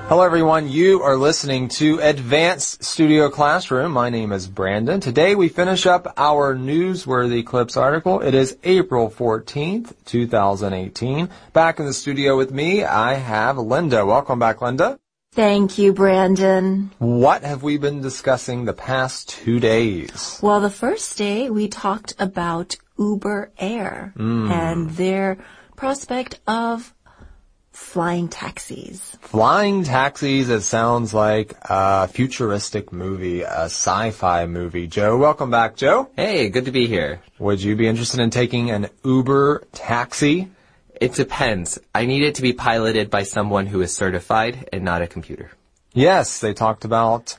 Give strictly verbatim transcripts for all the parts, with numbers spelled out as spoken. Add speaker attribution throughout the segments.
Speaker 1: Hello, everyone. You are listening to Advanced Studio Classroom. My name is Brandon. Today we finish up our newsworthy clips article. It is April fourteenth, two thousand eighteen. Back in the studio with me, I have Linda. Welcome back, Linda.
Speaker 2: Thank you, Brandon.
Speaker 1: What have we been discussing the past two days?
Speaker 2: Well, the first day we talked about Uber Air mm. and their prospect of flying taxis.
Speaker 1: Flying taxis, it sounds like a futuristic movie, a sci-fi movie. Joe, welcome back, Joe.
Speaker 3: Hey, good to be here.
Speaker 1: Would you be interested in taking an Uber taxi?
Speaker 3: It depends. I need it to be piloted by someone who is certified and not a computer.
Speaker 1: Yes, they talked about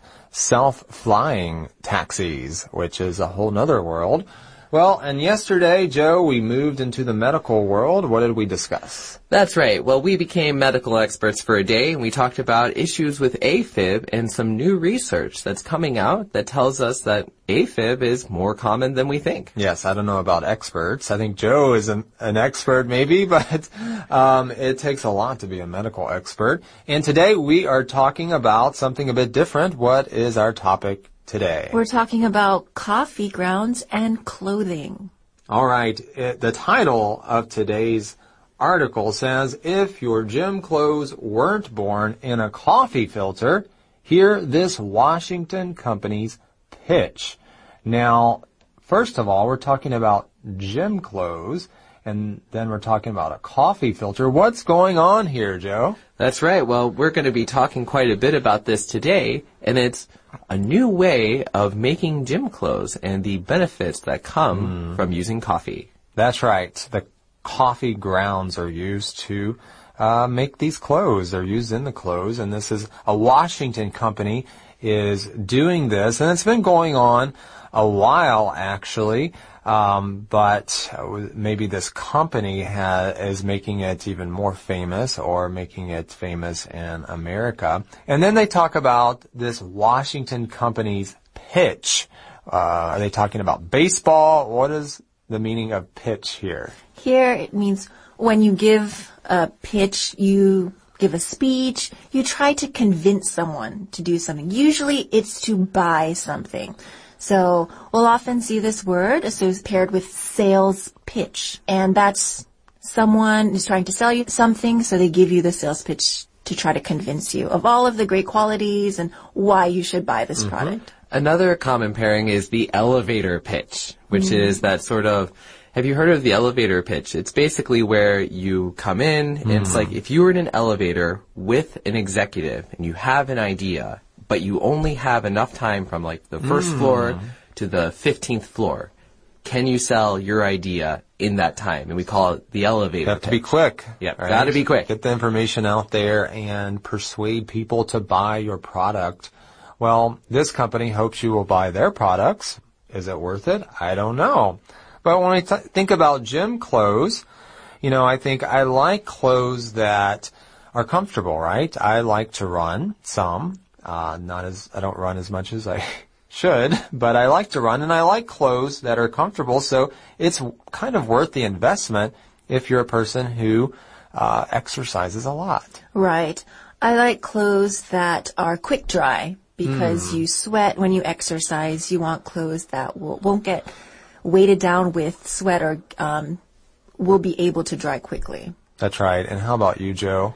Speaker 1: self-flying taxis, which is a whole nother world. Well, and yesterday, Joe, we moved into the medical world. What did we discuss?
Speaker 3: That's right. Well, we became medical experts for a day, and we talked about issues with AFib and some new research that's coming out that tells us that AFib is more common than we think.
Speaker 1: Yes, I don't know about experts. I think Joe is an, an expert maybe, but um, it takes a lot to be a medical expert. And today we are talking about something a bit different. What is our topic today?
Speaker 2: We're talking about coffee grounds and clothing.
Speaker 1: All right. It, the title of today's article says, if your gym clothes weren't born in a coffee filter, hear this Washington company's pitch. Now, first of all, we're talking about gym clothes, and then we're talking about a coffee filter. What's going on here, Joe?
Speaker 3: That's right. Well, we're going to be talking quite a bit about this today, and it's a new way of making gym clothes and the benefits that come mm. from using coffee.
Speaker 1: That's right. The coffee grounds are used to uh, make these clothes. They're used in the clothes, and this is a Washington company is doing this, and it's been going on a while, actually. Um, but maybe this company ha- is making it even more famous or making it famous in America. And then they talk about this Washington company's pitch. Uh, are they talking about baseball? What is the meaning of pitch here?
Speaker 2: Here it means when you give a pitch, you give a speech, you try to convince someone to do something. Usually it's to buy something. So we'll often see this word associated paired with sales pitch. And that's someone who's trying to sell you something, so they give you the sales pitch to try to convince you of all of the great qualities and why you should buy this mm-hmm. product.
Speaker 3: Another common pairing is the elevator pitch, which mm. is that sort of, have you heard of the elevator pitch? It's basically where you come in, and mm. it's like if you were in an elevator with an executive and you have an idea, but you only have enough time from like the first mm. floor to the fifteenth floor. Can you sell your idea in that time? And we call it the elevator
Speaker 1: You have
Speaker 3: pitch.
Speaker 1: to be quick.
Speaker 3: Yeah,
Speaker 1: right?
Speaker 3: Got to be quick.
Speaker 1: Get the information out there and persuade people to buy your product. Well, this company hopes you will buy their products. Is it worth it? I don't know. But when I th- think about gym clothes, you know, I think I like clothes that are comfortable, right? I like to run some. Uh, not as, I don't run as much as I should, but I like to run, and I like clothes that are comfortable, so it's kind of worth the investment if you're a person who uh, exercises a lot.
Speaker 2: Right. I like clothes that are quick dry because mm. you sweat when you exercise. You want clothes that will, won't get weighted down with sweat or um, will be able to dry quickly.
Speaker 1: That's right. And how about you, Joe?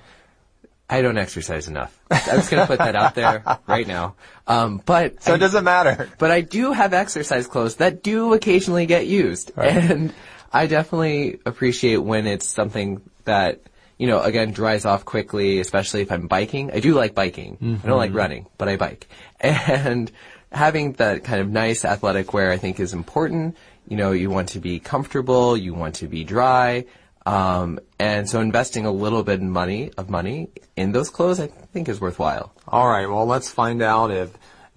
Speaker 3: I don't exercise enough. I'm just going to put that out there right now. Um, but
Speaker 1: so
Speaker 3: I,
Speaker 1: it doesn't matter.
Speaker 3: But I do have exercise clothes that do occasionally get used. Right. And I definitely appreciate when it's something that, you know, again, dries off quickly, especially if I'm biking. I do like biking. Mm-hmm. I don't like running, but I bike. And having that kind of nice athletic wear, I think, is important. You know, you want to be comfortable. You want to be dry. Um, and so investing a little bit of money, of money in those clothes, I think is worthwhile.
Speaker 1: All right. Well, let's find out if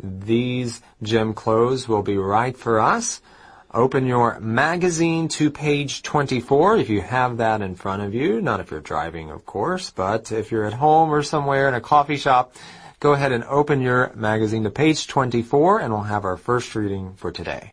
Speaker 1: these gym clothes will be right for us. Open your magazine to page twenty-four if you have that in front of you. Not if you're driving, of course, but if you're at home or somewhere in a coffee shop, go ahead and open your magazine to page twenty-four, and we'll have our first reading for today.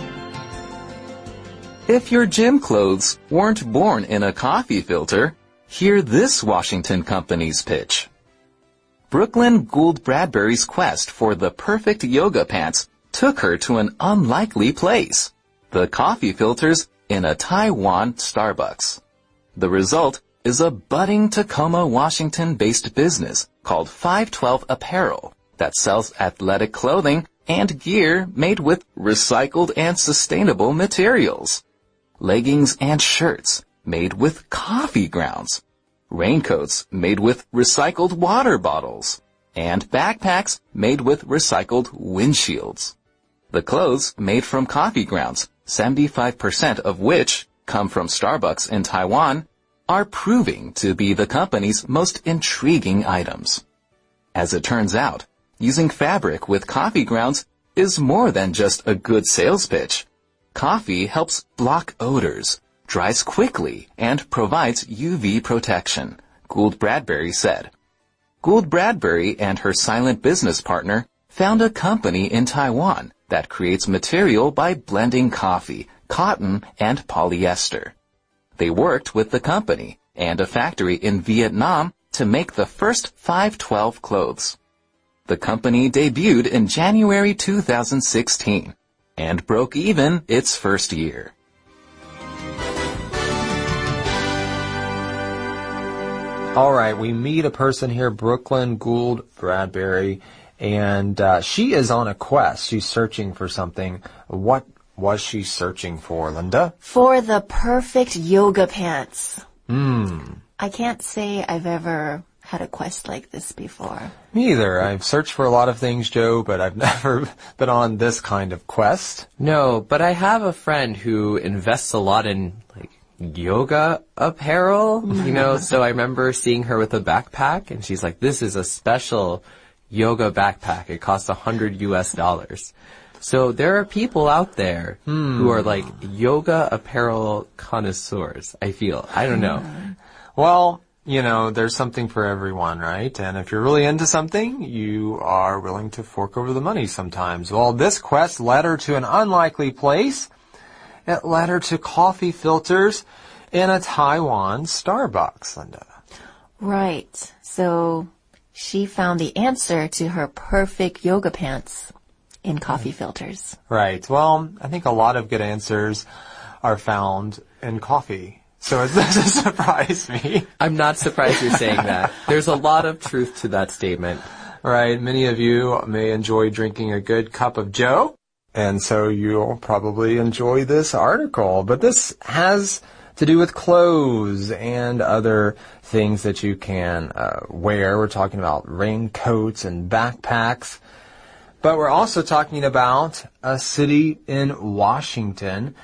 Speaker 4: If your gym clothes weren't born in a coffee filter, Hear this Washington company's pitch. Brooklyn Gould Bradbury's quest for the perfect yoga pants took her to an unlikely place. The coffee filters in a Taiwan Starbucks. The result is a budding Tacoma, Washington-based business called five twelve Apparel that sells athletic clothing and gear made with recycled and sustainable materials. Leggings and shirts made with coffee grounds. Raincoats made with recycled water bottles. And backpacks made with recycled windshields. The clothes made from coffee grounds, seventy-five percent of which come from Starbucks in Taiwan, are proving to be the company's most intriguing items. As it turns out, using fabric with coffee grounds is more than just a good sales pitch. Coffee helps block odors, dries quickly, and provides U V protection, Gould Bradbury said. Gould Bradbury and her silent business partner found a company in Taiwan that creates material by blending coffee, cotton, and polyester. They worked with the company and a factory in Vietnam to make the first five twelve clothes. The company debuted in January two thousand sixteen and broke even its first year.
Speaker 1: All right, we meet a person here, Brooklyn Gould Bradbury, and uh, she is on a quest. She's searching for something. What was she searching for, Linda?
Speaker 2: For the perfect yoga pants.
Speaker 1: Hmm.
Speaker 2: I can't say I've ever had a quest like this before.
Speaker 1: Me either. I've searched for a lot of things, Joe, but I've never been on this kind of quest.
Speaker 3: No, but I have a friend who invests a lot in, like, yoga apparel, you know, so I remember seeing her with a backpack, and she's like, this is a special yoga backpack. It costs a hundred U S dollars. So there are people out there hmm. who are like yoga apparel connoisseurs, I feel. I don't know.
Speaker 1: Well, you know, there's something for everyone, right? And if you're really into something, you are willing to fork over the money sometimes. Well, this quest led her to an unlikely place. It led her to coffee filters in a Taiwan Starbucks, Linda.
Speaker 2: Right. So she found the answer to her perfect yoga pants in coffee filters.
Speaker 1: Right. Well, I think a lot of good answers are found in coffee. So it doesn't surprise me.
Speaker 3: I'm not surprised you're saying that. There's a lot of truth to that statement.
Speaker 1: Right. Many of you may enjoy drinking a good cup of Joe, and so you'll probably enjoy this article. But this has to do with clothes and other things that you can uh, wear. We're talking about raincoats and backpacks. But we're also talking about a city in Washington,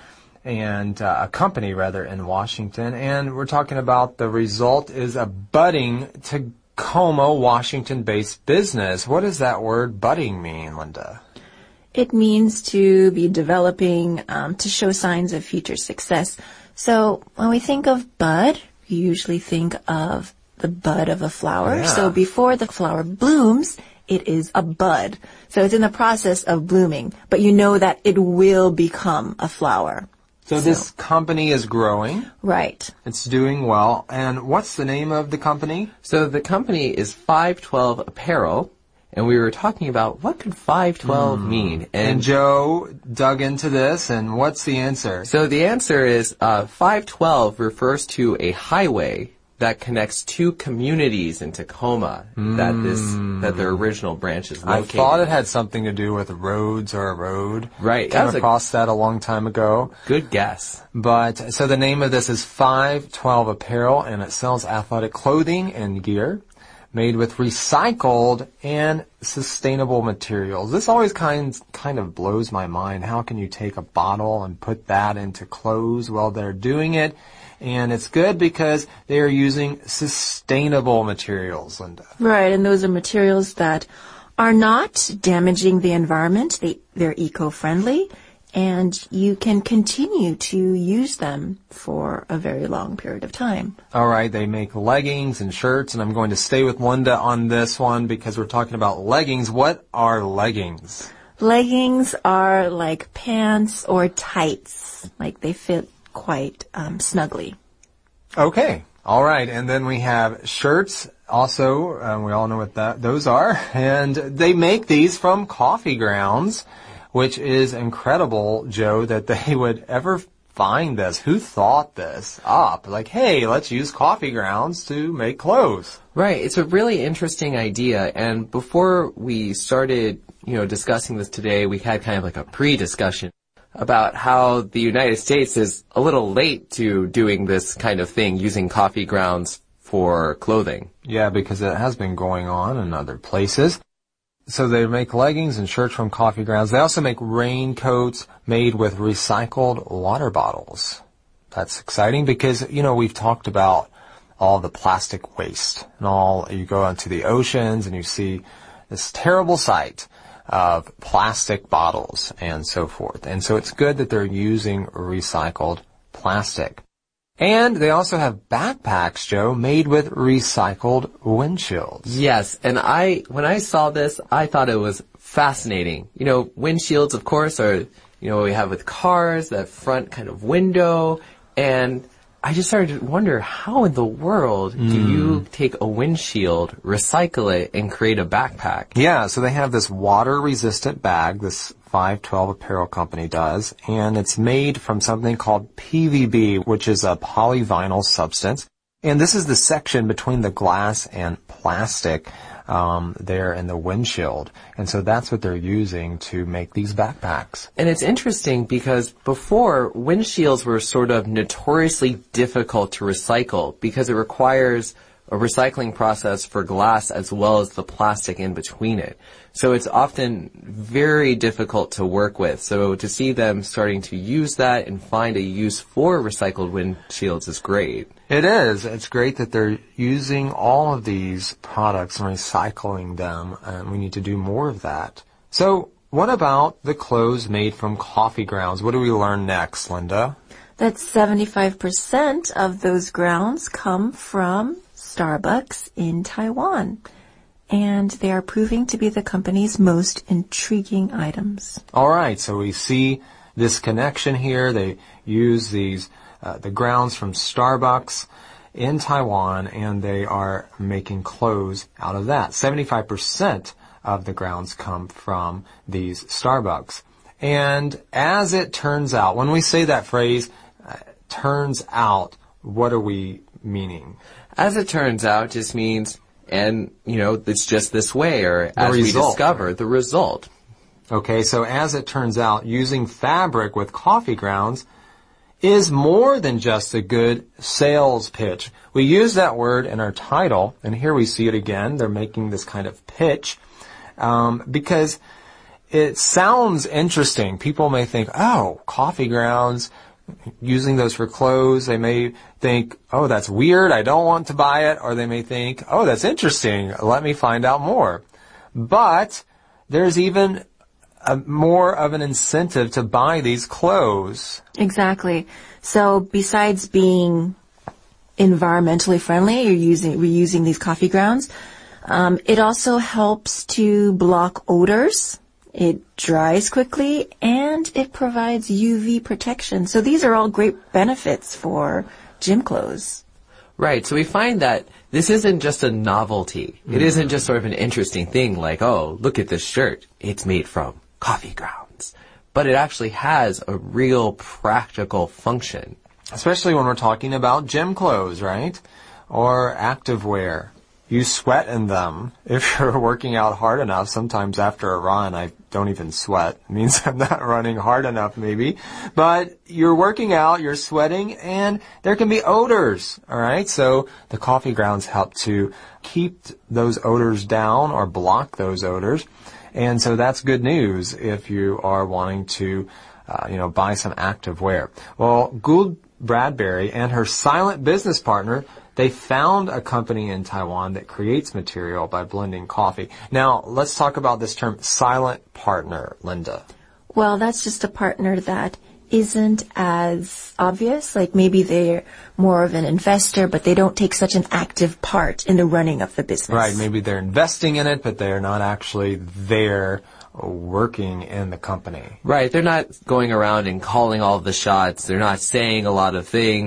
Speaker 1: and uh, a company, rather, in Washington. And we're talking about the result is a budding Tacoma, Washington-based business. What does that word budding mean, Linda?
Speaker 2: It means to be developing, um, to show signs of future success. So when we think of bud, we usually think of the bud of a flower.
Speaker 1: Yeah.
Speaker 2: So before the flower blooms, it is a bud. So it's in the process of blooming, but you know that it will become a flower.
Speaker 1: So, so this company is growing.
Speaker 2: Right.
Speaker 1: It's doing well. And what's the name of the company?
Speaker 3: So the company is five twelve Apparel. And we were talking about what could five twelve mm. mean.
Speaker 1: And, and Joe dug into this, and what's the answer?
Speaker 3: So the answer is uh, five twelve refers to a highway that connects two communities in Tacoma mm. that this that their original branch is located.
Speaker 1: I thought it had something to do with roads or a road.
Speaker 3: Right.
Speaker 1: Came across that a long time ago.
Speaker 3: Good guess.
Speaker 1: But so the name of this is five twelve Apparel, and it sells athletic clothing and gear made with recycled and sustainable materials. This always kind kind of blows my mind. How can you take a bottle and put that into clothes? Well, they're doing it, and it's good because they are using sustainable materials, Linda.
Speaker 2: Right, and those are materials that are not damaging the environment. They, they're eco-friendly, and you can continue to use them for a very long period of time.
Speaker 1: All right, they make leggings and shirts, and I'm going to stay with Linda on this one because we're talking about leggings. What are leggings?
Speaker 2: Leggings are like pants or tights, like they fit quite um, snugly.
Speaker 1: Okay. All right, and then we have shirts. Also, um, we all know what that those are, and they make these from coffee grounds, which is incredible, Joe, that they would ever find this. Who thought this up? Like, hey, let's use coffee grounds to make clothes.
Speaker 3: Right. It's a really interesting idea. And before we started, you know, discussing this today, we had kind of like a pre-discussion about how the United States is a little late to doing this kind of thing, using coffee grounds for clothing.
Speaker 1: Yeah, because it has been going on in other places. So they make leggings and shirts from coffee grounds. They also make raincoats made with recycled water bottles. That's exciting because, you know, we've talked about all the plastic waste and all. You go into the oceans and you see this terrible sight of plastic bottles and so forth. And so it's good that they're using recycled plastic. And they also have backpacks, Joe, made with recycled windshields.
Speaker 3: Yes, and I, when I saw this, I thought it was fascinating. You know, windshields, of course, are, you know, what we have with cars, that front kind of window, and I just started to wonder, how in the world do mm. you take a windshield, recycle it, and create a backpack?
Speaker 1: Yeah, so they have this water-resistant bag, this five twelve apparel company does, and it's made from something called P V B, which is a polyvinyl substance. And this is the section between the glass and plastic um, there in the windshield. And so that's what they're using to make these backpacks.
Speaker 3: And it's interesting because before, windshields were sort of notoriously difficult to recycle because it requires a recycling process for glass as well as the plastic in between it. So it's often very difficult to work with. So to see them starting to use that and find a use for recycled windshields is great.
Speaker 1: It is. It's great that they're using all of these products and recycling them, and we need to do more of that. So what about the clothes made from coffee grounds? What do we learn next, Linda?
Speaker 2: That seventy-five percent of those grounds come from Starbucks in Taiwan, and they are proving to be the company's most intriguing items.
Speaker 1: All right, so we see this connection here. They use these uh, the grounds from Starbucks in Taiwan, and they are making clothes out of that. seventy-five percent of the grounds come from these Starbucks. And as it turns out, when we say that phrase, uh, turns out, what are we meaning?
Speaker 3: As it turns out just means, and, you know, it's just this way, or
Speaker 1: The
Speaker 3: as we
Speaker 1: result.
Speaker 3: discover, the result.
Speaker 1: Okay, so as it turns out, using fabric with coffee grounds is more than just a good sales pitch. We use that word in our title, and here we see it again. They're making this kind of pitch um, because it sounds interesting. People may think, oh, coffee grounds, using those for clothes. They may think, oh, that's weird, I don't want to buy it. Or they may think, oh, that's interesting, let me find out more. But there's even a, more of an incentive to buy these clothes.
Speaker 2: Exactly. So besides being environmentally friendly, you're using, reusing these coffee grounds, um, it also helps to block odors. It dries quickly, and it provides U V protection. So these are all great benefits for gym clothes.
Speaker 3: Right, so we find that this isn't just a novelty. Mm-hmm. It isn't just sort of an interesting thing like, oh, look at this shirt. It's made from coffee grounds. But it actually has a real practical function.
Speaker 1: Especially when we're talking about gym clothes, right? Or activewear. You sweat in them. If you're working out hard enough, sometimes after a run, I don't even sweat. It means I'm not running hard enough, maybe. But you're working out, you're sweating, and there can be odors, all right? So the coffee grounds help to keep those odors down or block those odors. And so that's good news if you are wanting to, uh, you know, buy some active wear. Well, Gould Bradbury and her silent business partner, they found a company in Taiwan that creates material by blending coffee. Now, let's talk about this term, silent partner, Linda.
Speaker 2: Well, that's just a partner that isn't as obvious. Like maybe they're more of an investor, but they don't take such an active part in the running of the business.
Speaker 1: Right, maybe they're investing in it, but they're not actually there working in the company.
Speaker 3: Right, they're not going around and calling all the shots. They're not saying a lot of things.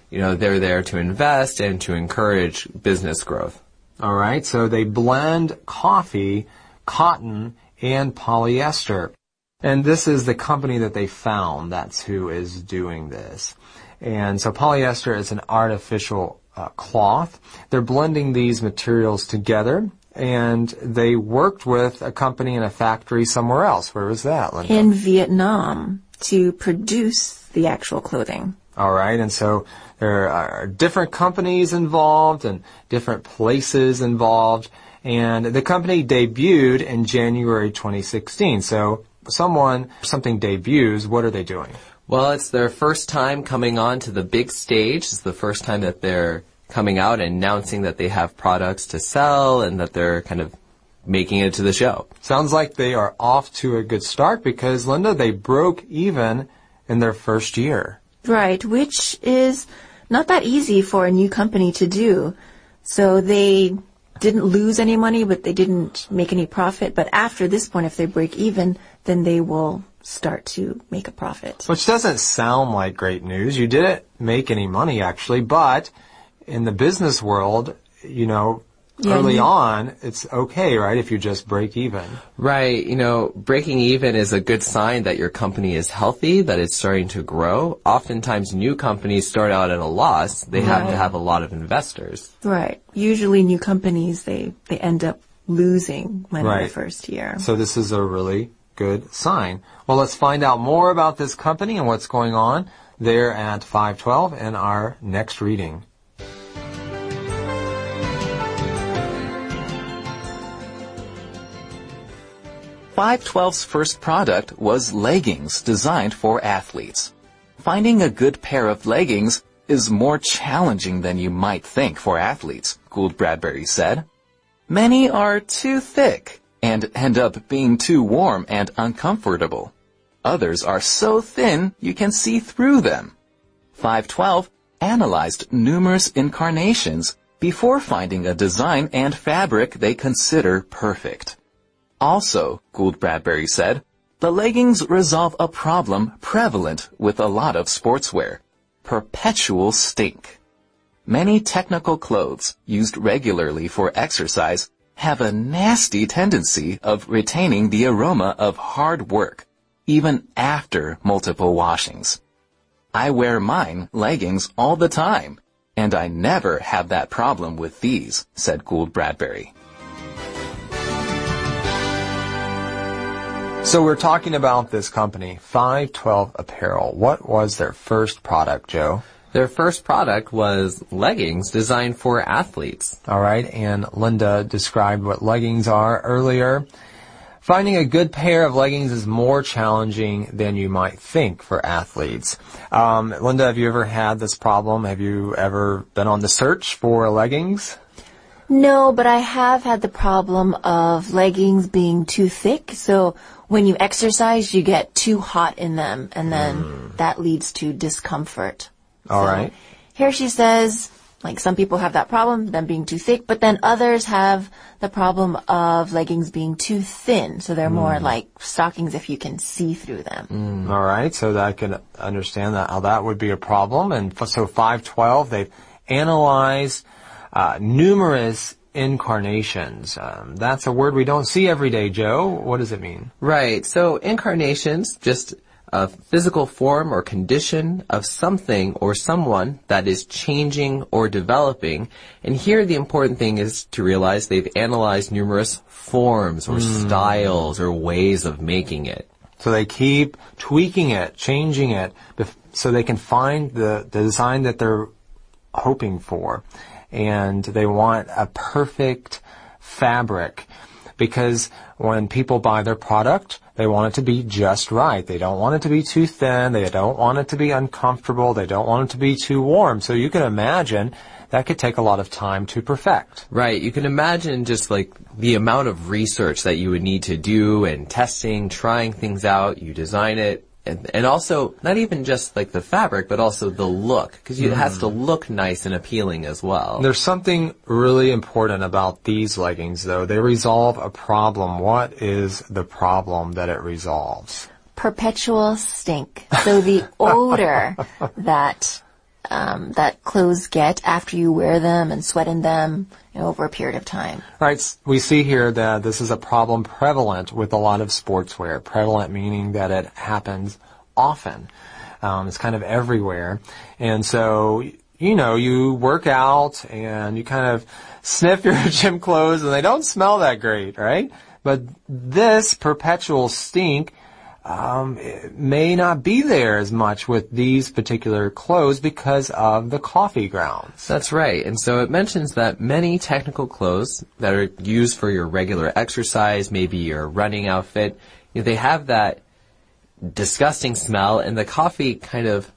Speaker 3: you know, they're there to invest and to encourage business growth.
Speaker 1: All right, so they blend coffee, cotton, and polyester. And this is the company that they found. That's who is doing this. And so polyester is an artificial uh, cloth. They're blending these materials together, and they worked with a company in a factory somewhere else. Where was that, Linda?
Speaker 2: In Vietnam, to produce the actual clothing.
Speaker 1: All right, and so there are different companies involved and different places involved, and the company debuted in January twenty sixteen. So someone, something debuts, what are they doing?
Speaker 3: Well, it's their first time coming on to the big stage. It's the first time that they're coming out and announcing that they have products to sell and that they're kind of making it to the show.
Speaker 1: Sounds like they are off to a good start because, Linda, they broke even in their first year.
Speaker 2: Right, which is not that easy for a new company to do. So they didn't lose any money, but they didn't make any profit. But after this point, if they break even, then they will start to make a profit.
Speaker 1: Which doesn't sound like great news. You didn't make any money, actually, but in the business world, you know, yeah, early you... on, it's okay, right, if you just break even.
Speaker 3: Right. You know, breaking even is a good sign that your company is healthy, that it's starting to grow. Oftentimes, new companies start out at a loss. They have right. to have a lot of investors.
Speaker 2: Right. Usually, new companies, they, they end up losing money
Speaker 1: right.
Speaker 2: the first year.
Speaker 1: So this is a really good sign. Well, let's find out more about this company and what's going on there at five twelve in our next reading.
Speaker 4: five twelve's first product was leggings designed for athletes. Finding a good pair of leggings is more challenging than you might think for athletes, Gould Bradbury said. Many are too thick and end up being too warm and uncomfortable. Others are so thin you can see through them. five twelve analyzed numerous incarnations before finding a design and fabric they consider perfect. Also, Gould Bradbury said, the leggings resolve a problem prevalent with a lot of sportswear: perpetual stink. Many technical clothes used regularly for exercise have a nasty tendency of retaining the aroma of hard work, even after multiple washings. I wear mine leggings all the time, and I never have that problem with these, said Gould Bradbury.
Speaker 1: So we're talking about this company, five twelve Apparel. What was their first product, Joe?
Speaker 3: Their first product was leggings designed for athletes.
Speaker 1: All right, and Linda described what leggings are earlier. Finding a good pair of leggings is more challenging than you might think for athletes. Um, Linda, have you ever had this problem? Have you ever been on the search for leggings?
Speaker 2: No, but I have had the problem of leggings being too thick. So when you exercise, you get too hot in them, and then mm. that leads to discomfort.
Speaker 1: All
Speaker 2: so
Speaker 1: right.
Speaker 2: Here she says, like, some people have that problem, them being too thick, but then others have the problem of leggings being too thin. So they're mm. more like stockings if you can see through them.
Speaker 1: Mm. All right. So that I can understand that how that would be a problem. And so five twelve, they've analyzed uh, numerous incarnations. Um, that's a word we don't see every day, Joe. What does it mean?
Speaker 3: Right. So incarnations, just a physical form or condition of something or someone that is changing or developing. And here the important thing is to realize they've analyzed numerous forms or mm. styles or ways of making it.
Speaker 1: So they keep tweaking it, changing it, so they can find the, the design that they're hoping for. And they want a perfect fabric, because when people buy their product, they want it to be just right. They don't want it to be too thin. They don't want it to be uncomfortable. They don't want it to be too warm. So you can imagine that could take a lot of time to perfect.
Speaker 3: Right. You can imagine just like the amount of research that you would need to do and testing, trying things out. You design it. And, and also, not even just like the fabric, but also the look, because it has to look nice and appealing as well.
Speaker 1: There's something really important about these leggings, though. They resolve a problem. What is the problem that it resolves?
Speaker 2: Perpetual stink. So the odor that um, that clothes get after you wear them and sweat in them, you know, over a period of time.
Speaker 1: Right. We see here that this is a problem prevalent with a lot of sportswear. Prevalent meaning that it happens often. Um, it's kind of everywhere. And so, you know, you work out and you kind of sniff your gym clothes and they don't smell that great, right? But this perpetual stink um, it may not be there as much with these particular clothes because of the coffee grounds.
Speaker 3: That's right. And so it mentions that many technical clothes that are used for your regular exercise, maybe your running outfit, you know, they have that disgusting smell, and the coffee kind of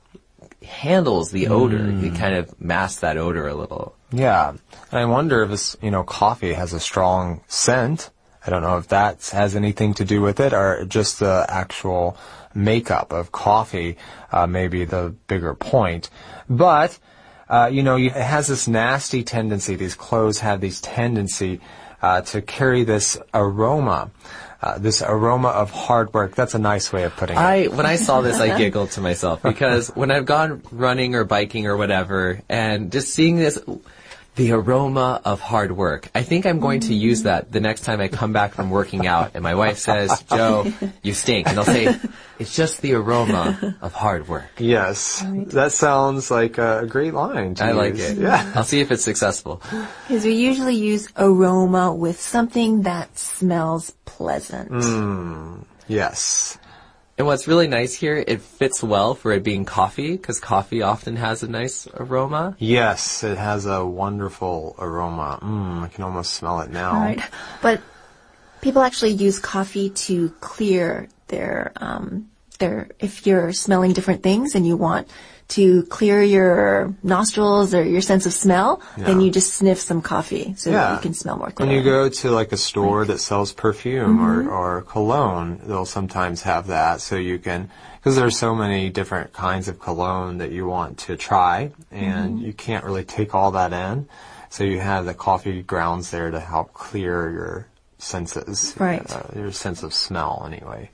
Speaker 3: handles the odor. Mm. It kind of masks that odor a little.
Speaker 1: Yeah. And I wonder if this, you know, coffee has a strong scent. I don't know if that has anything to do with it or just the actual makeup of coffee, uh, maybe the bigger point. But, uh, you know, it has this nasty tendency, these clothes have these tendency, uh, to carry this aroma. Uh, this aroma of hard work. That's a nice way of putting it.
Speaker 3: I, when I saw this, I giggled to myself because when I've gone running or biking or whatever and just seeing this, the aroma of hard work. I think I'm going to use that the next time I come back from working out and my wife says, Joe, you stink. And I'll say, it's just the aroma of hard work.
Speaker 1: Yes. Right. That sounds like a great line to
Speaker 3: I
Speaker 1: use.
Speaker 3: like it.
Speaker 1: Yeah.
Speaker 3: I'll see if it's successful.
Speaker 2: Because we usually use aroma with something that smells pleasant.
Speaker 1: Mm, yes.
Speaker 3: And what's really nice here, it fits well for it being coffee, because coffee often has a nice aroma.
Speaker 1: Yes, it has a wonderful aroma. Mm, I can almost smell it now.
Speaker 2: Right. But people actually use coffee to clear their, um, their, if you're smelling different things and you want to clear your nostrils or your sense of smell, yeah. then you just sniff some coffee so yeah. that you can smell more clearly.
Speaker 1: When you go to like a store right. that sells perfume mm-hmm. or, or cologne, they'll sometimes have that so you can, because there's so many different kinds of cologne that you want to try and mm-hmm. you can't really take all that in. So you have the coffee grounds there to help clear your senses,
Speaker 2: right.
Speaker 1: uh, your sense of smell anyway.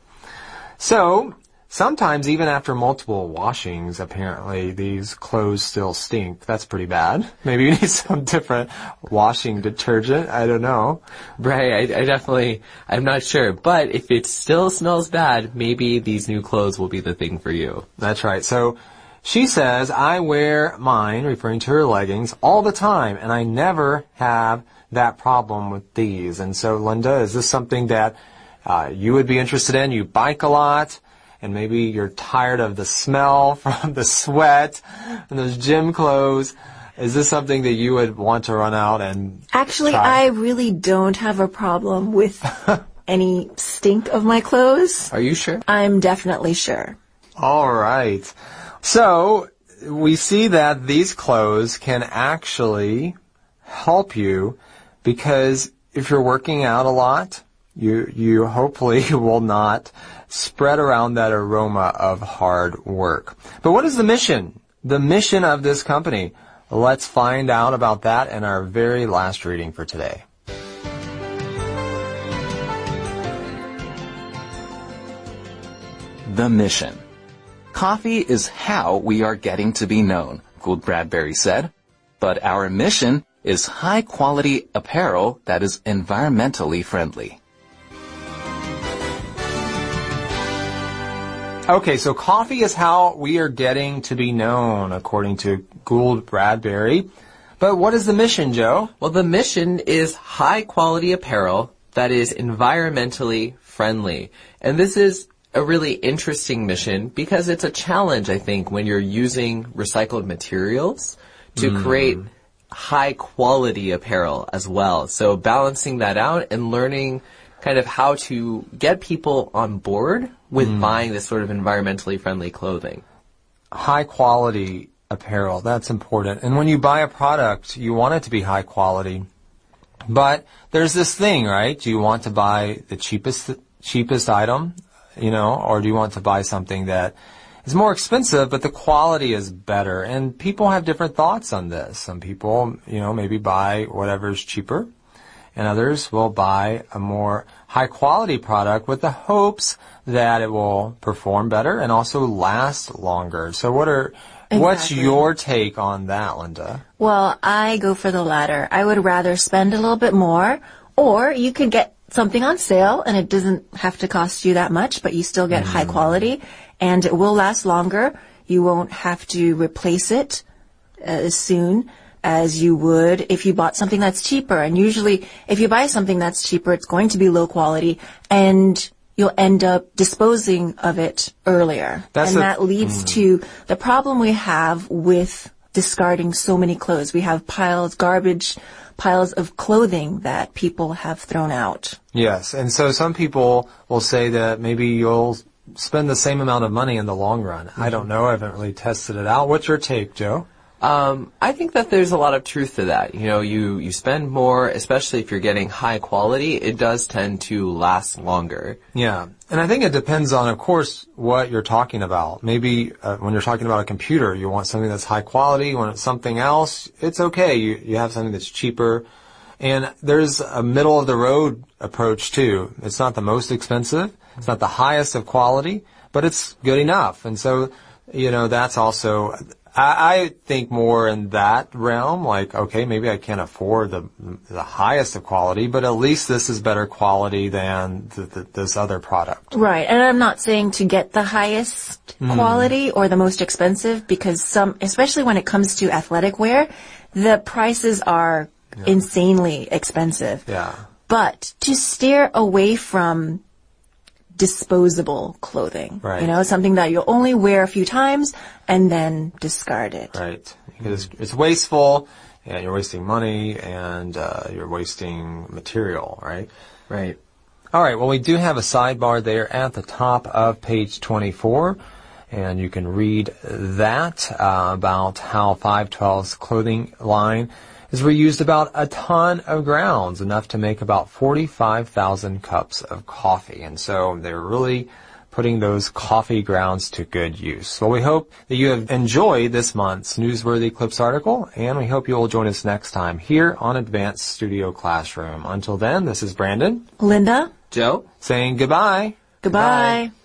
Speaker 1: So, sometimes, even after multiple washings, apparently, these clothes still stink. That's pretty bad. Maybe you need some different washing detergent. I don't know.
Speaker 3: Right, I, I definitely, I'm not sure. But if it still smells bad, maybe these new clothes will be the thing for you.
Speaker 1: That's right. So, she says, I wear mine, referring to her leggings, all the time, and I never have that problem with these. And so, Linda, is this something that uh, you would be interested in? You bike a lot. And maybe you're tired of the smell from the sweat and those gym clothes. Is this something that you would want to run out and
Speaker 2: Actually,
Speaker 1: try?
Speaker 2: I really don't have a problem with any stink of my clothes.
Speaker 3: Are you sure?
Speaker 2: I'm definitely sure.
Speaker 1: All right. So we see that these clothes can actually help you because if you're working out a lot, you you hopefully will not spread around that aroma of hard work. But what is the mission? The mission of this company? Let's find out about that in our very last reading for today.
Speaker 4: The mission. Coffee is how we are getting to be known, Gould Bradbury said. But our mission is high-quality apparel that is environmentally friendly.
Speaker 1: Okay, so coffee is how we are getting to be known, according to Gould Bradbury. But what is the mission, Joe?
Speaker 3: Well, the mission is high-quality apparel that is environmentally friendly. And this is a really interesting mission because it's a challenge, I think, when you're using recycled materials to mm. create high-quality apparel as well. So balancing that out and learning kind of how to get people on board with mm. buying this sort of environmentally friendly clothing.
Speaker 1: High quality apparel, that's important. And when you buy a product, you want it to be high quality. But there's this thing, right? Do you want to buy the cheapest cheapest item, you know, or do you want to buy something that is more expensive, but the quality is better? And people have different thoughts on this. Some people, you know, maybe buy whatever's cheaper. And others will buy a more high-quality product with the hopes that it will perform better and also last longer. So what are What's
Speaker 2: Exactly.
Speaker 1: your take on that, Linda?
Speaker 2: Well, I go for the latter. I would rather spend a little bit more, or you could get something on sale and it doesn't have to cost you that much, but you still get high quality and it will last longer. You won't have to replace it as soon as you would if you bought something that's cheaper. And usually if you buy something that's cheaper, it's going to be low quality and you'll end up disposing of it earlier.
Speaker 1: That's
Speaker 2: and
Speaker 1: a-
Speaker 2: that leads to the problem we have with discarding so many clothes. We have piles, garbage, piles of clothing that people have thrown out.
Speaker 1: Yes, and so some people will say that maybe you'll spend the same amount of money in the long run. Mm-hmm. I don't know. I haven't really tested it out. What's your take, Joe?
Speaker 3: Um, I think that there's a lot of truth to that. You know, you, you spend more, especially if you're getting high quality, it does tend to last longer.
Speaker 1: Yeah, and I think it depends on, of course, what you're talking about. Maybe uh, when you're talking about a computer, you want something that's high quality. You want something else, it's okay. You, you have something that's cheaper. And there's a middle of the road approach too. It's not the most expensive. It's not the highest of quality, but it's good enough. And so, you know, that's also, I, I think more in that realm, like, okay, maybe I can't afford the the highest of quality, but at least this is better quality than the, the, this other product.
Speaker 2: Right. And I'm not saying to get the highest quality or the most expensive, because some, especially when it comes to athletic wear, the prices are yeah. insanely expensive.
Speaker 1: Yeah.
Speaker 2: But to steer away from disposable clothing,
Speaker 1: right.
Speaker 2: you know, something that you'll only wear a few times and then discard it.
Speaker 1: Right. Because it's wasteful and you're wasting money and uh, you're wasting material, right?
Speaker 3: Right.
Speaker 1: All right. Well, we do have a sidebar there at the top of page twenty-four, and you can read that uh, about how five twelve's clothing line is reused about a ton of grounds, enough to make about forty-five thousand cups of coffee. And so they're really putting those coffee grounds to good use. Well, we hope that you have enjoyed this month's Newsworthy Clips article, and we hope you will join us next time here on Advanced Studio Classroom. Until then, this is Brandon.
Speaker 2: Linda?
Speaker 3: Joe?
Speaker 1: Saying goodbye.
Speaker 2: Goodbye. Goodbye.